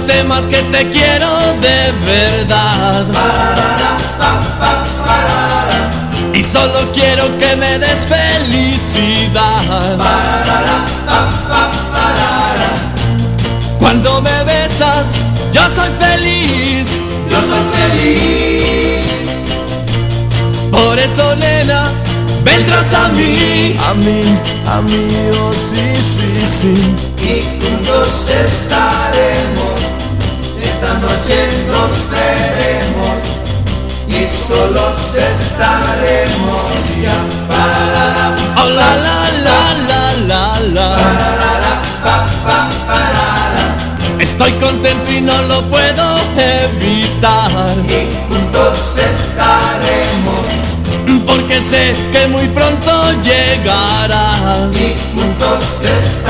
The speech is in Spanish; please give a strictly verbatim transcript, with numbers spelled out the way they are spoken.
temas que te quiero de verdad. Y solo quiero que me des felicidad. Cuando me besas, yo soy feliz. Yo soy feliz. Por eso, nena, ven tras a mí. A mí, a mí, oh sí, sí, sí. Y juntos estaremos. Esta noche nos veremos. Y solos estaremos ya. Parará, Oh la la la la la la. parará, pa, pa, parará. Estoy contento y no lo puedo evitar. Y juntos estaremos. Porque sé que muy pronto llegarás. Y juntos estaremos.